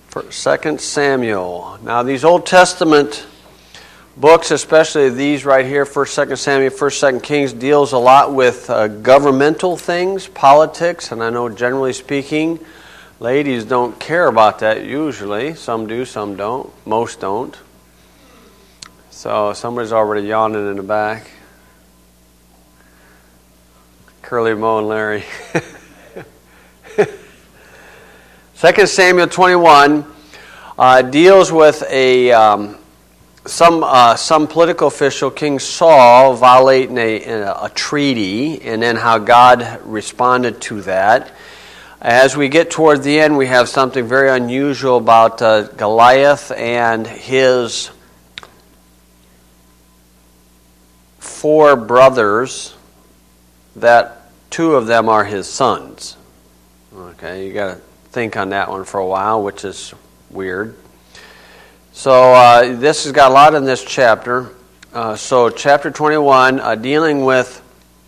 2 Samuel. Now these Old Testament books, especially these right here, 1st, 2nd Samuel, 1st, 2nd Kings, deals a lot with governmental things, politics, and I know generally speaking, ladies don't care about that usually. Some do, some don't. Most don't. So somebody's already yawning in the back. Curly Moe and Larry. 2 Samuel 21 deals with some political official, King Saul, violating a treaty, and then how God responded to that. As we get toward the end, we have something very unusual about Goliath and his 4 brothers, that 2 of them are his sons. Okay, you got to think on that one for a while, which is weird. So this has got a lot in this chapter. So chapter 21, dealing with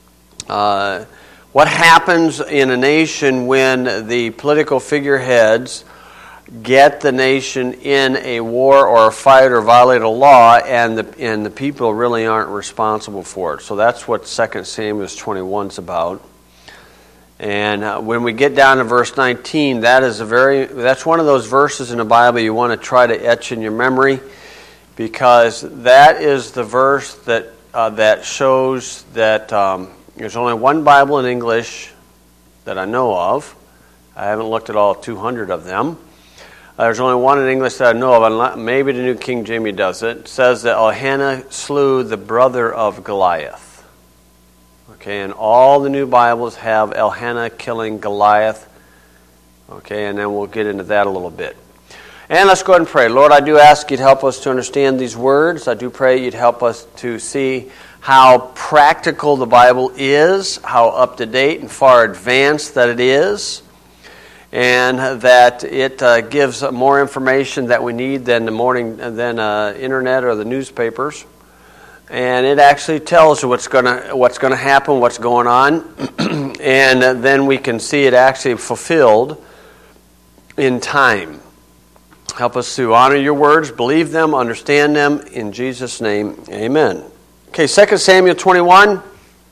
what happens in a nation when the political figureheads get the nation in a war or a fight or violate a law, and the people really aren't responsible for it. So that's what 2 Samuel 21 is about. And when we get down to verse 19, that's one of those verses in the Bible you want to try to etch in your memory, because that is the verse that shows that there's only one Bible in English that I know of. I haven't looked at all 200 of them. There's only one in English that I know of, and maybe the New King James does it. It says that Elkanah slew the brother of Goliath. Okay, and all the new Bibles have Elkanah killing Goliath. Okay, and then we'll get into that a little bit. And let's go ahead and pray. Lord, I do ask you'd help us to understand these words. I do pray you'd help us to see how practical the Bible is, how up-to-date and far advanced that it is, and that it gives more information that we need than internet or the newspapers. And it actually tells you what's going to happen, what's going on, and then we can see it actually fulfilled in time. Help us to honor your words, believe them, understand them. In Jesus' name, amen. Okay, 2 Samuel 21.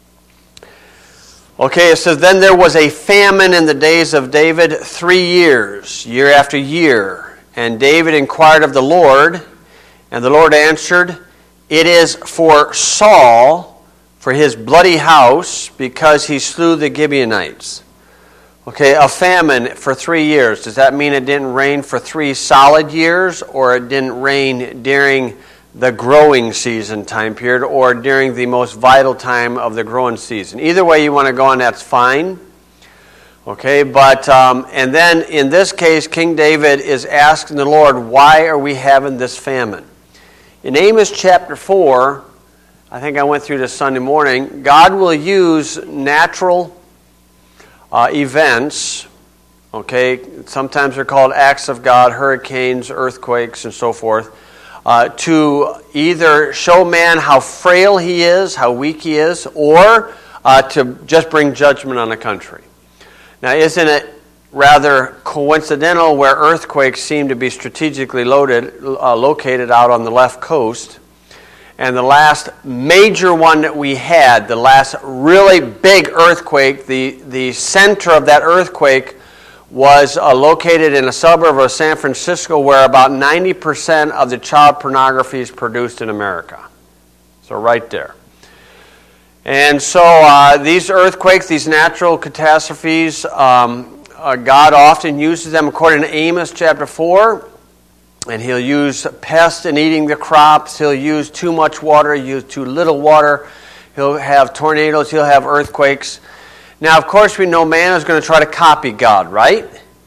Okay, it says, Then there was a famine in the days of David 3 years, year after year. And David inquired of the Lord, and the Lord answered, It is for Saul, for his bloody house, because he slew the Gibeonites. Okay, a famine for 3 years. Does that mean it didn't rain for 3 solid years, or it didn't rain during the growing season time period, or during the most vital time of the growing season? Either way you want to go on, that's fine. Okay, but, and then in this case, King David is asking the Lord, why are we having this famine? In Amos chapter 4, I think I went through this Sunday morning, God will use natural events, okay, sometimes they're called acts of God, hurricanes, earthquakes, and so forth, to either show man how frail he is, how weak he is, or to just bring judgment on a country. Now, isn't it rather coincidental where earthquakes seem to be strategically located out on the left coast? And the last major one that we had, the last really big earthquake, the center of that earthquake was located in a suburb of San Francisco, where about 90% of the child pornography is produced in America. So right there. And so these earthquakes, these natural catastrophes, God often uses them according to Amos chapter 4. And he'll use pests in eating the crops. He'll use too much water, use too little water. He'll have tornadoes. He'll have earthquakes. Now, of course, we know man is going to try to copy God, right?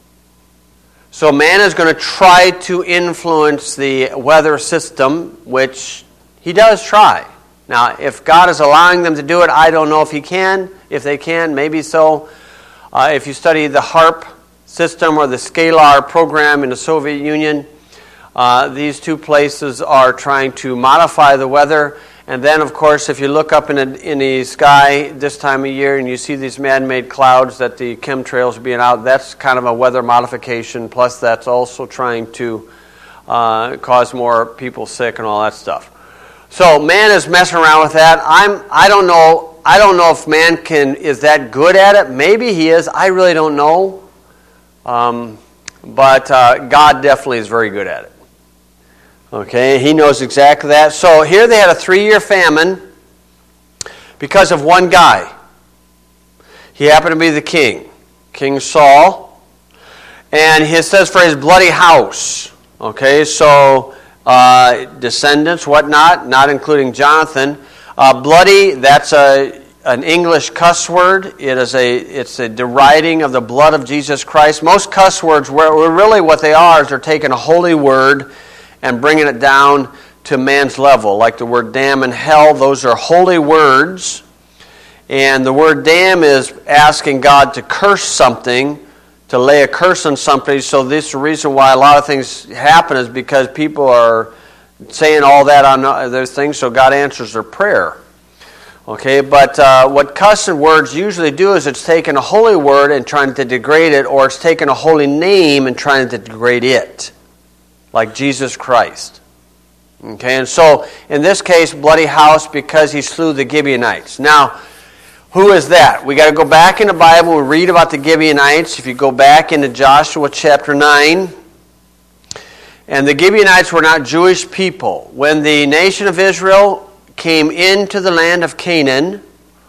So man is going to try to influence the weather system, which he does try. Now, if God is allowing them to do it, I don't know if he can. If they can, maybe so. If you study the HAARP system or the Scalar program in the Soviet Union, these two places are trying to modify the weather, And then, of course, if you look up in the sky this time of year and you see these man-made clouds that the chemtrails are being out, that's kind of a weather modification. Plus, that's also trying to cause more people sick and all that stuff. So man is messing around with that. I don't know if man is that good at it. Maybe he is. I really don't know. But God definitely is very good at it. Okay, he knows exactly that. So here they had a 3-year famine because of one guy. He happened to be the king, King Saul. And it says for his bloody house. Okay, so descendants, whatnot, not including Jonathan. Bloody, that's an English cuss word. It's a deriding of the blood of Jesus Christ. Most cuss words, really what they are is they're taking a holy word and bringing it down to man's level. Like the word damn and hell, those are holy words. And the word damn is asking God to curse something, to lay a curse on somebody. So this is the reason why a lot of things happen is because people are saying all that on those things, so God answers their prayer. Okay, but what cussing words usually do is it's taking a holy word and trying to degrade it, or it's taking a holy name and trying to degrade it, like Jesus Christ. Okay, and so in this case, bloody house because he slew the Gibeonites. Now, who is that? We got to go back in the Bible and read about the Gibeonites. If you go back into Joshua chapter 9, and the Gibeonites were not Jewish people. When the nation of Israel came into the land of Canaan,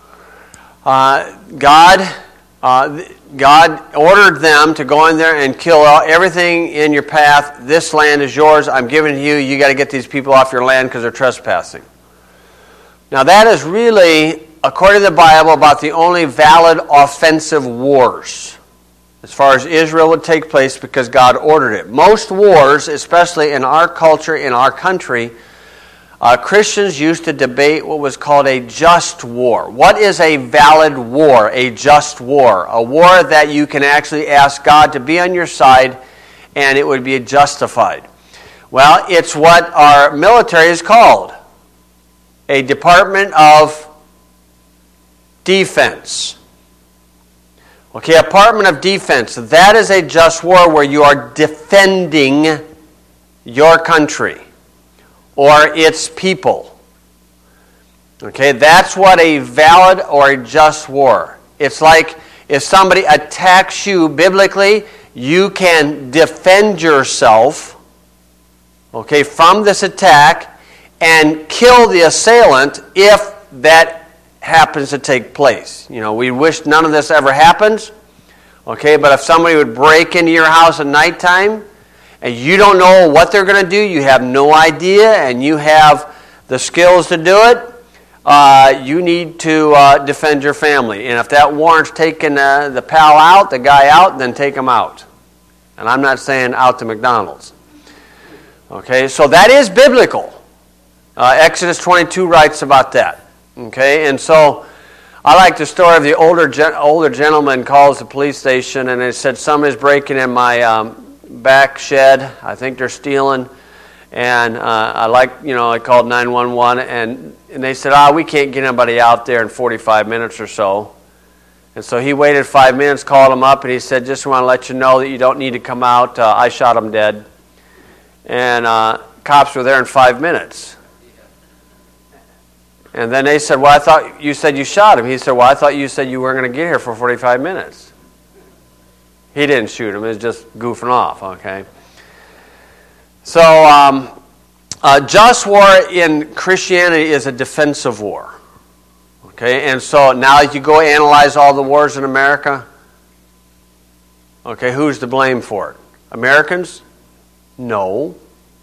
God ordered them to go in there and kill everything in your path. This land is yours. I'm giving it to you. You got to get these people off your land because they're trespassing. Now that is really, according to the Bible, about the only valid offensive wars as far as Israel would take place because God ordered it. Most wars, especially in our culture, in our country, Christians used to debate what was called a just war. What is a valid war, a just war? A war that you can actually ask God to be on your side and it would be justified. Well, it's what our military is called, a Department of Defense. Okay, Department of Defense, that is a just war where you are defending your country or its people. Okay, that's what a valid or a just war. It's like if somebody attacks you biblically, you can defend yourself, okay, from this attack and kill the assailant if that happens to take place. You know, we wish none of this ever happens, okay, but if somebody would break into your house at nighttime and you don't know what they're going to do, you have no idea, and you have the skills to do it, you need to defend your family. And if that warrants taking the pal out, the guy out, then take him out. And I'm not saying out to McDonald's. Okay, so that is biblical. Exodus 22 writes about that. Okay, and so I like the story of the older gentleman calls the police station and they said somebody's breaking in my back shed. I think they're stealing. And I called 911 and they said, we can't get anybody out there in 45 minutes or so. And so he waited 5 minutes, called him up, and he said, just want to let you know that you don't need to come out. I shot him dead. And cops were there in 5 minutes. And then they said, well, I thought you said you shot him. He said, well, I thought you said you weren't going to get here for 45 minutes. He didn't shoot him. It was just goofing off, okay? So, just war in Christianity is a defensive war. Okay, and so now you go analyze all the wars in America. Okay, who's to blame for it? Americans? No.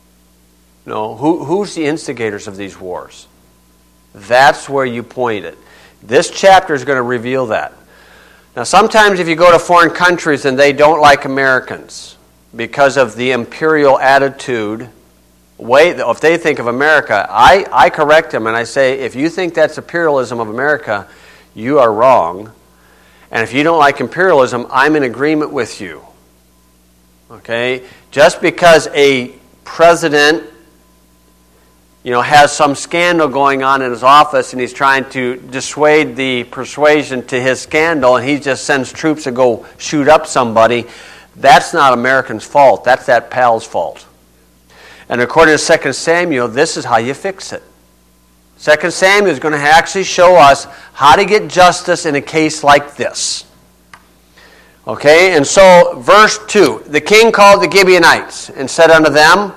Who's the instigators of these wars? That's where you point it. This chapter is going to reveal that. Now, sometimes if you go to foreign countries and they don't like Americans because of the imperial attitude, if they think of America, I correct them and I say, if you think that's imperialism of America, you are wrong. And if you don't like imperialism, I'm in agreement with you. Okay? Just because a president has some scandal going on in his office, and he's trying to dissuade the persuasion to his scandal, and he just sends troops to go shoot up somebody, that's not Americans' fault. That's that pal's fault. And according to 2 Samuel, this is how you fix it. 2 Samuel is going to actually show us how to get justice in a case like this. Okay, and so verse 2, the king called the Gibeonites and said unto them,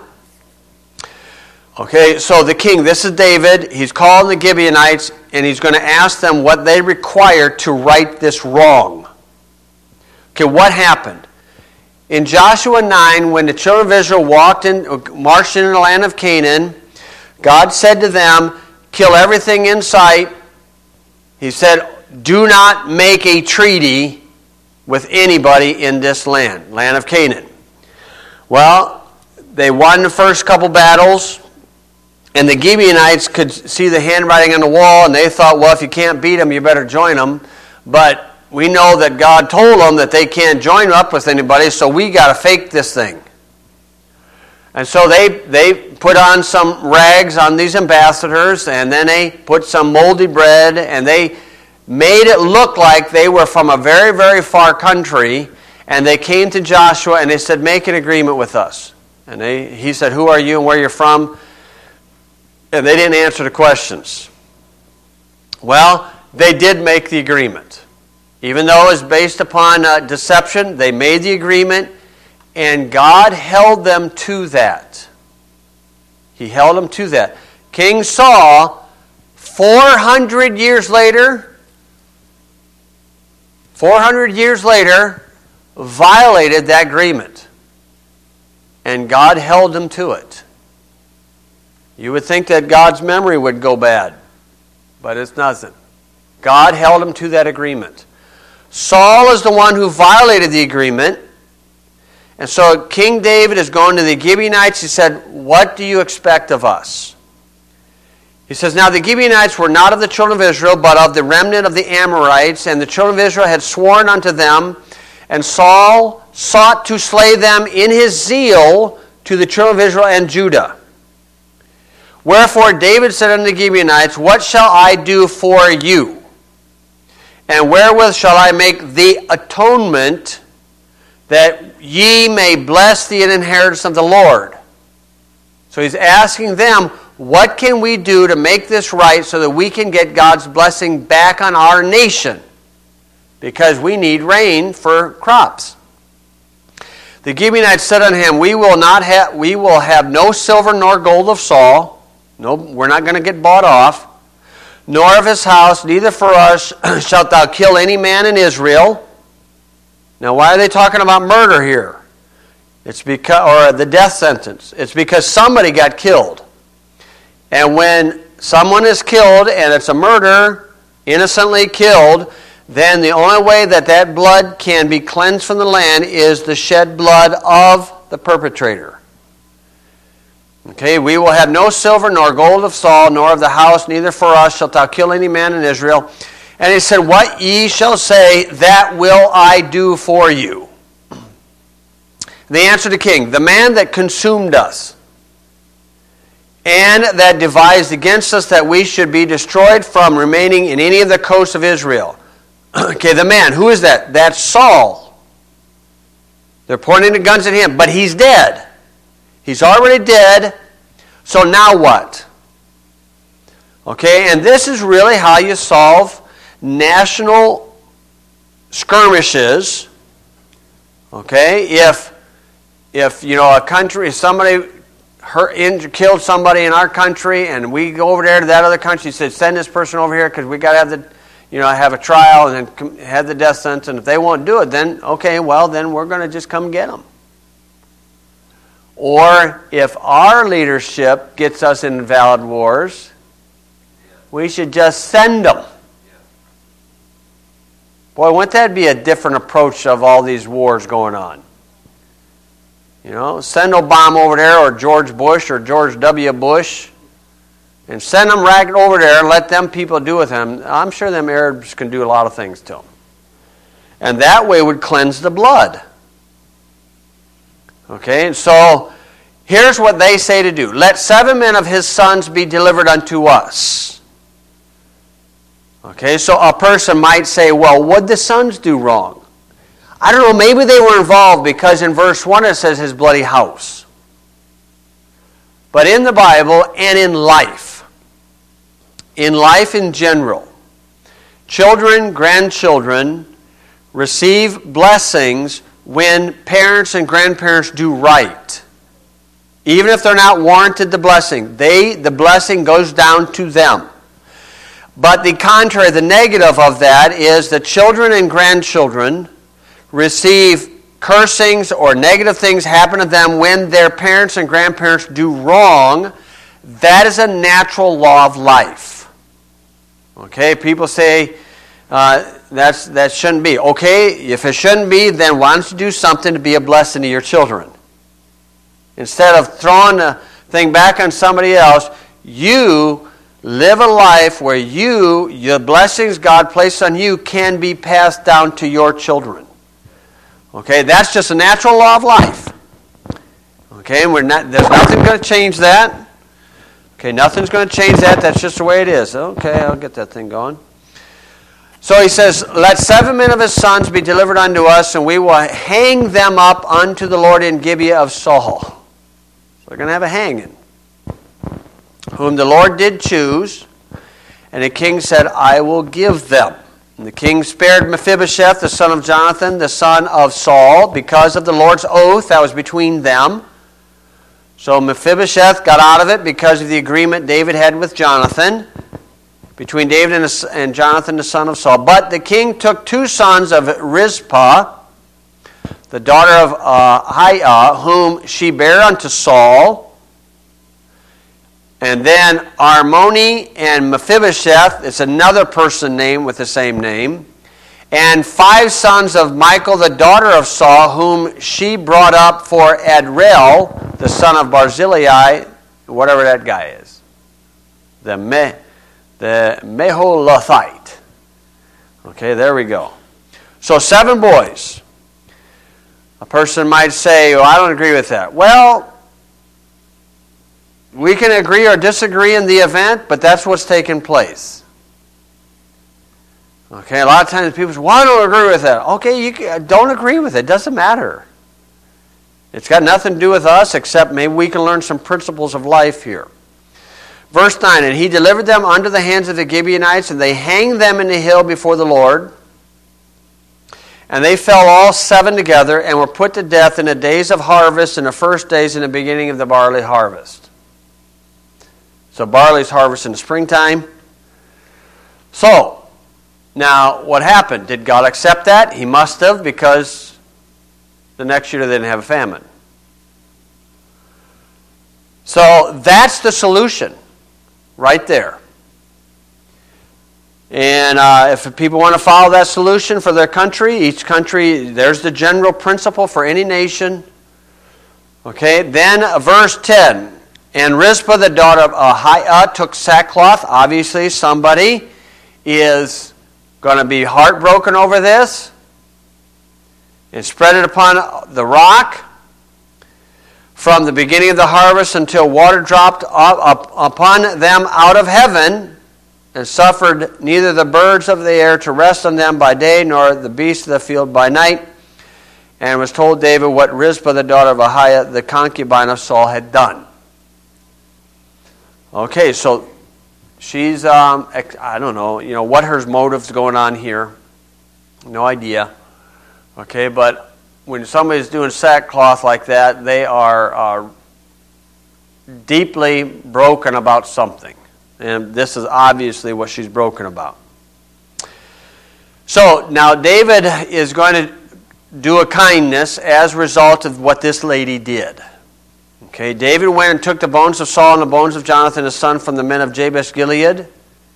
okay, so the king, this is David, he's calling the Gibeonites, and he's going to ask them what they require to right this wrong. Okay, what happened? In Joshua 9, when the children of Israel marched into the land of Canaan, God said to them, kill everything in sight. He said, do not make a treaty with anybody in this land of Canaan. Well, they won the first couple battles, and the Gibeonites could see the handwriting on the wall, and they thought, well, if you can't beat them, you better join them. But we know that God told them that they can't join up with anybody, so we got to fake this thing. And so they put on some rags on these ambassadors, and then they put some moldy bread, and they made it look like they were from a very, very far country, and they came to Joshua, and they said, make an agreement with us. And he said, who are you and where you're from? And they didn't answer the questions. Well, they did make the agreement. Even though it was based upon deception, they made the agreement, and God held them to that. He held them to that. King Saul, 400 years later, violated that agreement. And God held them to it. You would think that God's memory would go bad, but it's nothing. God held him to that agreement. Saul is the one who violated the agreement. And so King David is going to the Gibeonites. He said, what do you expect of us? He says, now the Gibeonites were not of the children of Israel, but of the remnant of the Amorites, and the children of Israel had sworn unto them, and Saul sought to slay them in his zeal to the children of Israel and Judah. Wherefore David said unto the Gibeonites, what shall I do for you? And wherewith shall I make the atonement that ye may bless the inheritance of the Lord? So he's asking them, what can we do to make this right so that we can get God's blessing back on our nation? Because we need rain for crops. The Gibeonites said unto him, we will have no silver nor gold of Saul. No, we're not going to get bought off. Nor of his house, neither for us shalt thou kill any man in Israel. Now, why are they talking about murder here? It's because, or the death sentence. It's because somebody got killed. And when someone is killed, and it's a murder, innocently killed, then the only way that that blood can be cleansed from the land is the shed blood of the perpetrator. Okay, we will have no silver nor gold of Saul, nor of the house, neither for us shalt thou kill any man in Israel. And he said, what ye shall say, that will I do for you. They answered the king, the man that consumed us, and that devised against us that we should be destroyed from remaining in any of the coasts of Israel. Okay, the man, who is that? That's Saul. They're pointing the guns at him, but he's dead. He's already dead, so now what? Okay, and this is really how you solve national skirmishes. Okay, if a country, somebody killed somebody in our country, and we go over there to that other country, said send this person over here because we got to have have a trial and then have the death sentence. And if they won't do it, then okay, well then we're going to just come get them. Or if our leadership gets us in valid wars, we should just send them. Boy, wouldn't that be a different approach of all these wars going on? Send Obama over there, or George Bush, or George W. Bush, and send them right over there and let them people do with them. I'm sure them Arabs can do a lot of things to them. And that way would cleanse the blood. Okay, and so Here's what they say to do. Let 7 men of his sons be delivered unto us. Okay, so a person might say, well, what'd the sons do wrong? I don't know, maybe they were involved because in verse 1 it says his bloody house. But in the Bible and in life in general, children, grandchildren receive blessings when parents and grandparents do right. Even if they're not warranted the blessing, the blessing goes down to them. But the contrary, the negative of that is that children and grandchildren receive cursings or negative things happen to them when their parents and grandparents do wrong. That is a natural law of life. Okay, people say that shouldn't be. Okay, if it shouldn't be, then why don't you do something to be a blessing to your children? Instead of throwing the thing back on somebody else, you live a life where your blessings God placed on you can be passed down to your children. Okay, that's just a natural law of life. Okay, and there's nothing going to change that. Okay, nothing's going to change that. That's just the way it is. Okay, I'll get that thing going. So he says, let 7 men of his sons be delivered unto us, and we will hang them up unto the Lord in Gibeah of Saul. So they're going to have a hanging. Whom the Lord did choose, and the king said, I will give them. And the king spared Mephibosheth, the son of Jonathan, the son of Saul, because of the Lord's oath that was between them. So Mephibosheth got out of it because of the agreement David had with Jonathan, between David and Jonathan, the son of Saul. But the king took 2 sons of Rizpah, the daughter of Aiah, whom she bare unto Saul, and then Armoni and Mephibosheth, it's another person named with the same name, and 5 sons of Michal, the daughter of Saul, whom she brought up for Adriel, the son of Barzillai, whatever that guy is, the Meholathite. Okay, there we go. So 7 boys. A person might say, well, I don't agree with that. Well, we can agree or disagree in the event, but that's what's taking place. Okay, a lot of times people say, well, I don't agree with that. Okay, you don't agree with it. It doesn't matter. It's got nothing to do with us except maybe we can learn some principles of life here. Verse 9, and he delivered them unto the hands of the Gibeonites, and they hanged them in the hill before the Lord. And they fell all 7 together and were put to death in the days of harvest, in the first days in the beginning of the barley harvest. So barley's harvest in the springtime. So, now what happened? Did God accept that? He must have, because the next year they didn't have a famine. So that's the solution right there. And if people want to follow that solution for their country, each country, there's the general principle for any nation. Okay, then verse 10. And Rizpah, the daughter of Aiah, took sackcloth. Obviously, somebody is going to be heartbroken over this. And spread it upon the rock from the beginning of the harvest until water dropped upon them out of heaven, and suffered neither the birds of the air to rest on them by day, nor the beasts of the field by night. And was told David what Rizpah, the daughter of Aiah, the concubine of Saul, had done. Okay, so she's, I don't know, what her motive's going on here. No idea. Okay, but when somebody's doing sackcloth like that, they are deeply broken about something. And this is obviously what she's broken about. So, now David is going to do a kindness as a result of what this lady did. Okay, David went and took the bones of Saul and the bones of Jonathan his son from the men of Jabesh Gilead,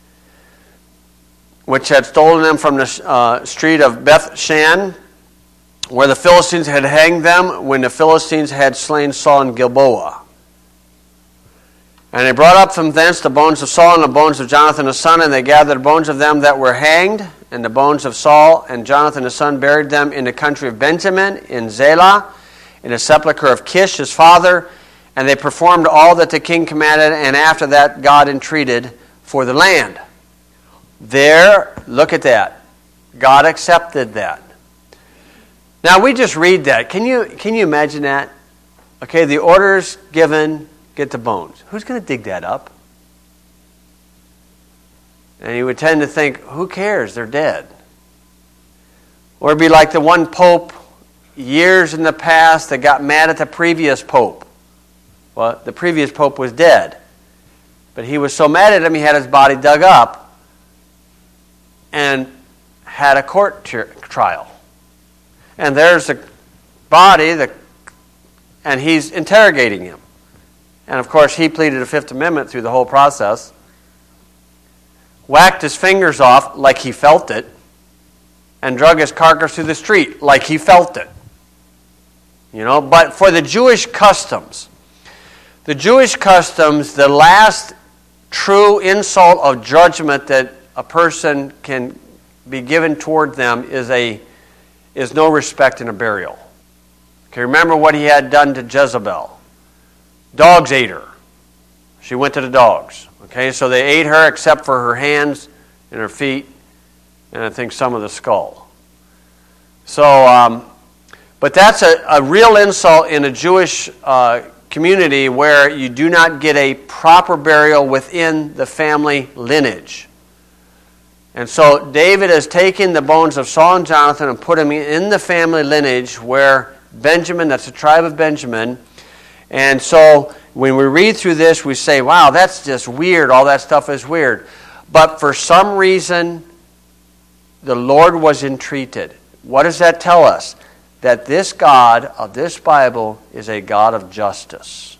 which had stolen them from the street of Beth-shan, where the Philistines had hanged them when the Philistines had slain Saul in Gilboa. And they brought up from thence the bones of Saul and the bones of Jonathan his son, and they gathered the bones of them that were hanged, and the bones of Saul and Jonathan his son, buried them in the country of Benjamin, in Zelah, in the sepulchre of Kish his father, And they performed all that the king commanded, and after that God entreated for the land. There, look at that. God accepted that. Now we just read that. Can you imagine that? Okay, the orders given, get the bones. Who's going to dig that up? And you would tend to think, who cares? They're dead. Or it'd be like the one pope years in the past that got mad at the previous pope. Well, the previous pope was dead. But he was so mad at him, he had his body dug up and had a court trial. And there's the body, and he's interrogating him. And of course, he pleaded the Fifth Amendment through the whole process. Whacked his fingers off like he felt it, and drug his carcass through the street like he felt it. But for the Jewish customs, the last true insult of judgment that a person can be given toward them is no respect and a burial. Okay, remember what he had done to Jezebel. Dogs ate her. She went to the dogs. Okay, so they ate her except for her hands and her feet, and I think some of the skull. So, but that's a real insult in a Jewish community where you do not get a proper burial within the family lineage. And so David has taken the bones of Saul and Jonathan and put them in the family lineage where Benjamin, that's the tribe of Benjamin. And so when we read through this, we say, wow, that's just weird. All that stuff is weird. But for some reason, the Lord was entreated. What does that tell us? That this God of this Bible is a God of justice.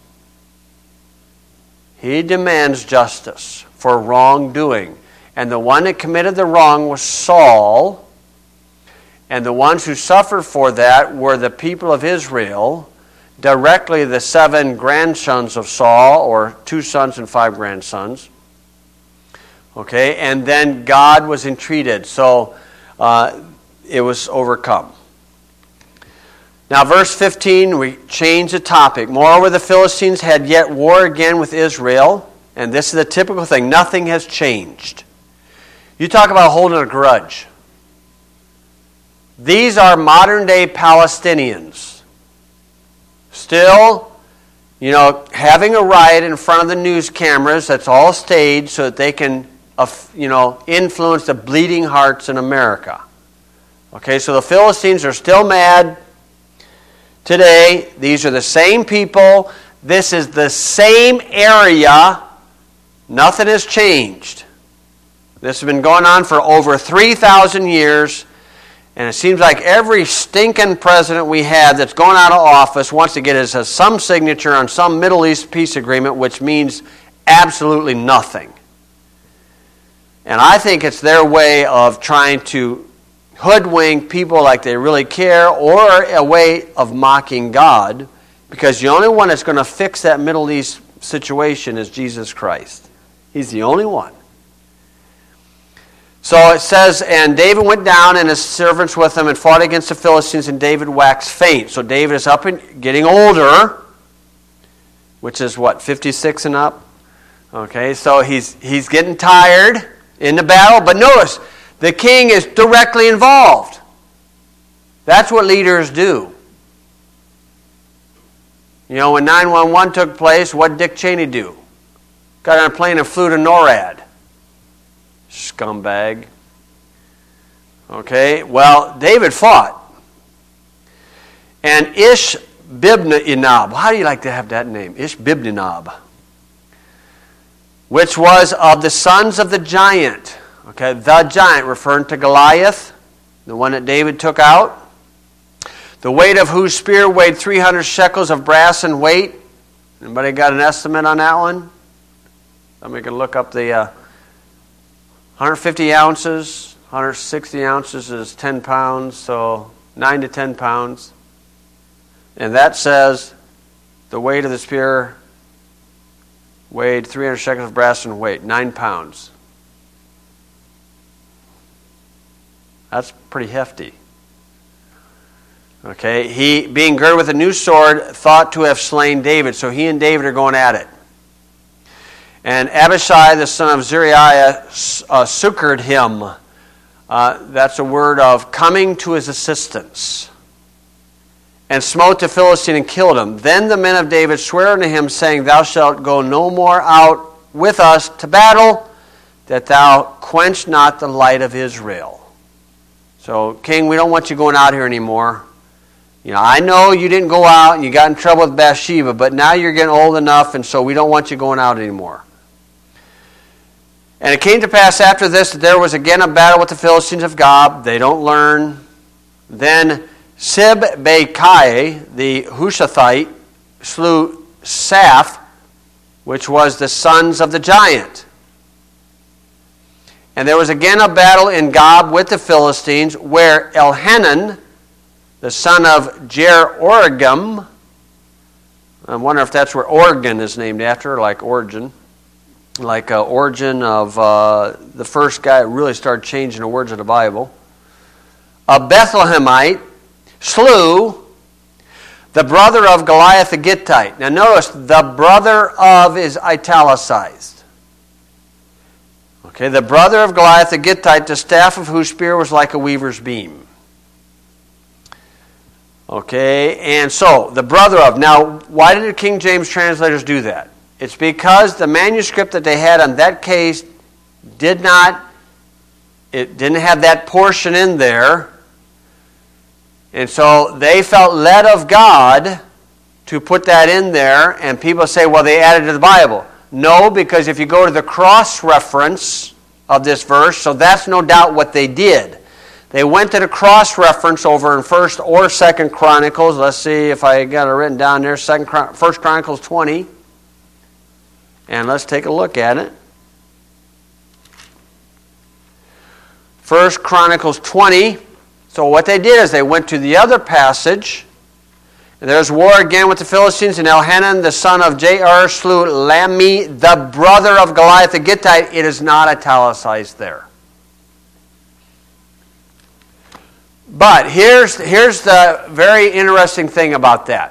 He demands justice for wrongdoing. And the one that committed the wrong was Saul. And the ones who suffered for that were the people of Israel, directly the 7 grandsons of Saul, or 2 sons and 5 grandsons. Okay, and then God was entreated. So it was overcome. Now, verse 15, we change the topic. Moreover, the Philistines had yet war again with Israel. And this is the typical thing. Nothing has changed. You talk about holding a grudge. These are modern-day Palestinians. Still, having a riot in front of the news cameras that's all staged so that they can, influence the bleeding hearts in America. Okay, so the Philistines are still mad today. These are the same people. This is the same area. Nothing has changed. This has been going on for over 3,000 years. And it seems like every stinking president we have that's going out of office wants to get us some signature on some Middle East peace agreement, which means absolutely nothing. And I think it's their way of trying to hoodwink people like they really care, or a way of mocking God, because the only one that's going to fix that Middle East situation is Jesus Christ. He's the only one. So it says, and David went down and his servants with him and fought against the Philistines, and David waxed faint. So David is up and getting older, which is what, 56 and up? Okay, so he's getting tired in the battle. But notice, the king is directly involved. That's what leaders do. When 911 took place, what did Dick Cheney do? Got on a plane and flew to NORAD. Scumbag. Okay, well, David fought. And Ishbibnenob, how do you like to have that name? Ishbibnenob. Which was of the sons of the giant. Okay, the giant, referring to Goliath, the one that David took out. The weight of whose spear weighed 300 shekels of brass in weight. Anybody got an estimate on that one? Somebody can look up the 150 ounces, 160 ounces is 10 pounds, so 9 to 10 pounds. And that says the weight of the spear weighed 300 shekels of brass in weight, 9 pounds. That's pretty hefty. Okay, he, being girded with a new sword, thought to have slain David. So he and David are going at it. And Abishai, the son of Zeruiah, succored him. That's a word of coming to his assistance. And smote the Philistine and killed him. Then the men of David sware unto him, saying, Thou shalt go no more out with us to battle, that thou quench not the light of Israel. So, King, we don't want you going out here anymore. You know, I know you didn't go out and you got in trouble with Bathsheba, but now you're getting old enough, and so we don't want you going out anymore. And it came to pass after this that there was again a battle with the Philistines of Gob. They don't learn. Then Sibbekai, the Hushathite, slew Saph, which was the sons of the giant. And there was again a battle in Gob with the Philistines, where Elhanan, the son of Jer-Oregim, I wonder if that's where Oregon is named after, like Origin. Like origin of the first guy who really started changing the words of the Bible. A Bethlehemite slew the brother of Goliath the Gittite. Now notice, the brother of is italicized. Okay, the brother of Goliath the Gittite, the staff of whose spear was like a weaver's beam. Okay, and so, the brother of. Now, why did the King James translators do that? It's because the manuscript that they had on that case didn't have that portion in there. And so they felt led of God to put that in there. And people say, well, they added to the Bible. No, because if you go to the cross-reference of this verse, so that's no doubt what they did. They went to the cross-reference over in 1st or 2nd Chronicles. Let's see if I got it written down there. 1st Chronicles 20. And let's take a look at it. 1 Chronicles 20. So what they did is they went to the other passage. And there's war again with the Philistines. And Elhanan, the son of Jair, slew Lammi, the brother of Goliath the Gittite. It is not italicized there. But here's the very interesting thing about that.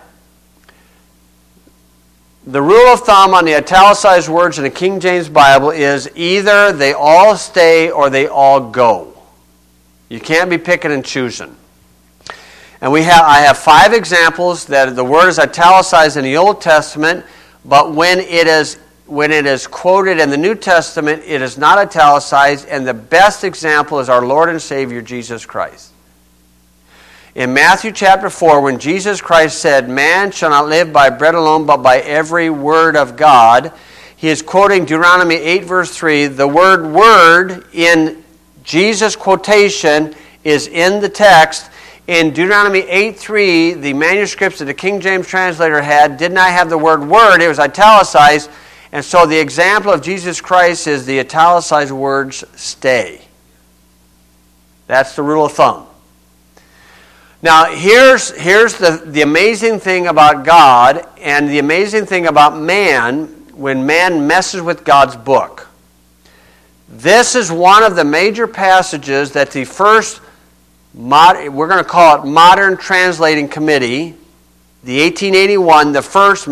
The rule of thumb on the italicized words in the King James Bible is either they all stay or they all go. You can't be picking and choosing. And I have 5 examples that the word is italicized in the Old Testament, but when it is quoted in the New Testament, it is not italicized, and the best example is our Lord and Savior Jesus Christ. In Matthew chapter 4, when Jesus Christ said, Man shall not live by bread alone, but by every word of God, he is quoting Deuteronomy 8, verse 3. The word in Jesus' quotation is in the text. In Deuteronomy 8:3, the manuscripts that the King James translator had did not have the word word. It was italicized. And so the example of Jesus Christ is the italicized words stay. That's the rule of thumb. Now, here's the amazing thing about God and the amazing thing about man when man messes with God's book. This is one of the major passages that the first, we're going to call it Modern Translating Committee, the 1881, the first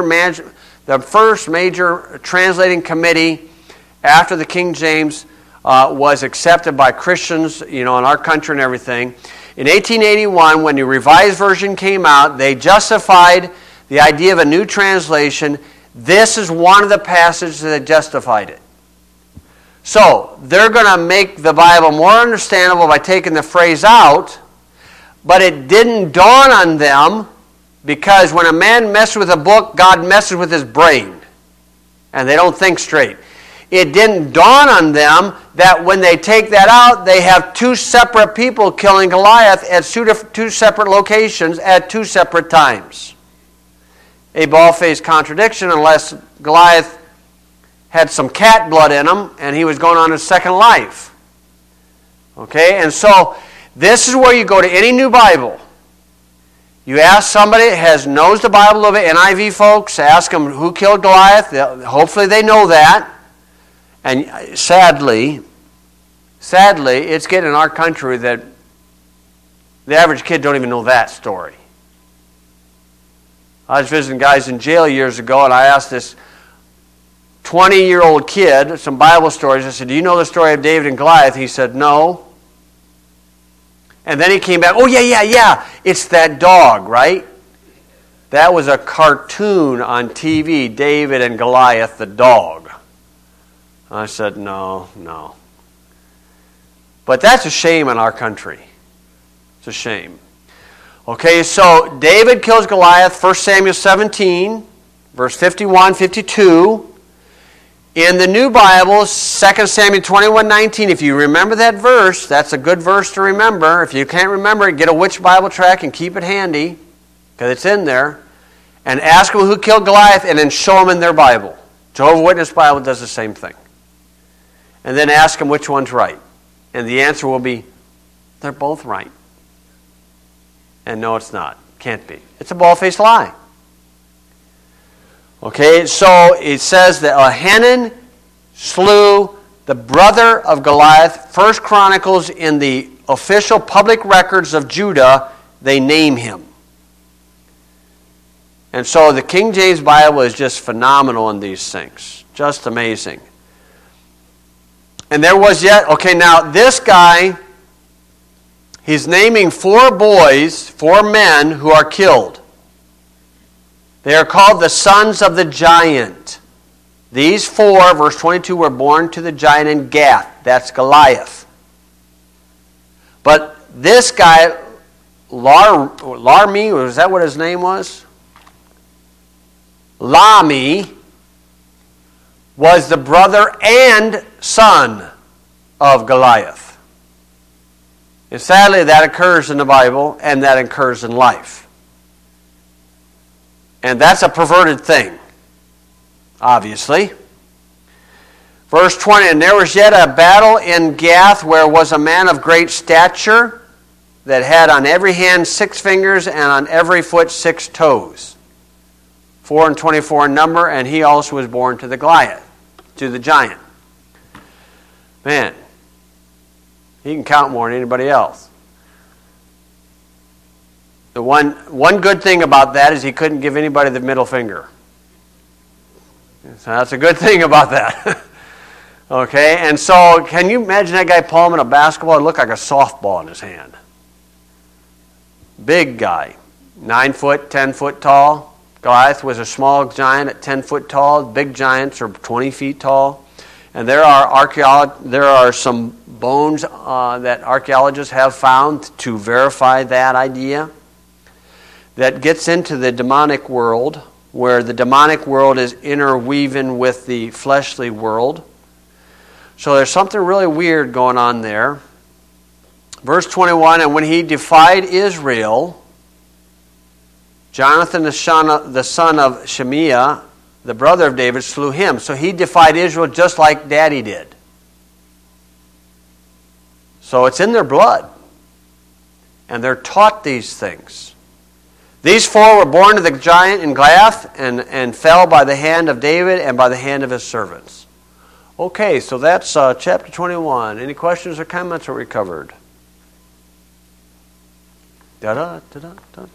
major translating committee after the King James was accepted by Christians, in our country and everything. In 1881, when the Revised Version came out, they justified the idea of a new translation. This is one of the passages that justified it. So, they're going to make the Bible more understandable by taking the phrase out, but it didn't dawn on them, because when a man messes with a book, God messes with his brain, and they don't think straight. It didn't dawn on them that when they take that out, they have 2 separate people killing Goliath at 2 separate locations at 2 separate times. A bald-faced contradiction, unless Goliath had some cat blood in him and he was going on his second life. Okay, and so this is where you go to any new Bible. You ask somebody that knows the Bible a little bit, NIV folks, ask them who killed Goliath. Hopefully they know that. And sadly, it's getting in our country that The average kid don't even know that story. I was visiting guys in jail years ago, and I asked this 20-year-old kid some Bible stories. I said, do you know the story of David and Goliath? He said, no. And then he came back, oh, yeah. It's that dog, right? That was a cartoon on TV, David and Goliath, the dog. I said, no. But that's a shame in our country. It's a shame. Okay, so David kills Goliath, 1 Samuel 17, verse 51, 52. In the New Bible, 2 Samuel 21:19, if you remember that verse, that's a good verse to remember. If you can't remember it, get a Which Bible track and keep it handy, because it's in there. And ask them who killed Goliath, and then show them in their Bible. Jehovah's Witness Bible does the same thing. And then ask them which one's right. And the answer will be, they're both right. And no, it's not. Can't be. It's a bald-faced lie. Okay, so it says that Elhanan slew the brother of Goliath. 1 Chronicles, in the official public records of Judah, they name him. And so the King James Bible is just phenomenal in these things. Just amazing. And there was yet, okay, now this guy, he's naming 4 boys, 4 men who are killed. They are called the sons of the giant. These 4, verse 22, were born to the giant in Gath. That's Goliath. But this guy, Larmi, was that what his name was? Lami was the brother and son of Goliath. And sadly, that occurs in the Bible, and that occurs in life. And that's a perverted thing, obviously. Verse 20, and there was yet a battle in Gath, where was a man of great stature, that had on every hand 6 fingers, and on every foot 6 toes. 4 and 24 in number, and he also was born to the Goliath, to the giant. Man, he can count more than anybody else. The one good thing about that is he couldn't give anybody the middle finger. So that's a good thing about that. Okay, and so can you imagine that guy palming a basketball? It looked like a softball in his hand. Big guy, 9 foot, 10 foot tall. Goliath was a small giant at 10 foot tall. Big giants are 20 feet tall. And there are some bones that archaeologists have found to verify that idea. That gets into the demonic world, where the demonic world is interweaving with the fleshly world. So there's something really weird going on there. Verse 21, and when he defied Israel, Jonathan, the son of Shemiah, the brother of David, slew him. So he defied Israel just like Daddy did. So it's in their blood. And they're taught these things. These 4 were born to the giant in Gath and fell by the hand of David and by the hand of his servants. Okay, so that's chapter 21. Any questions or comments that we covered?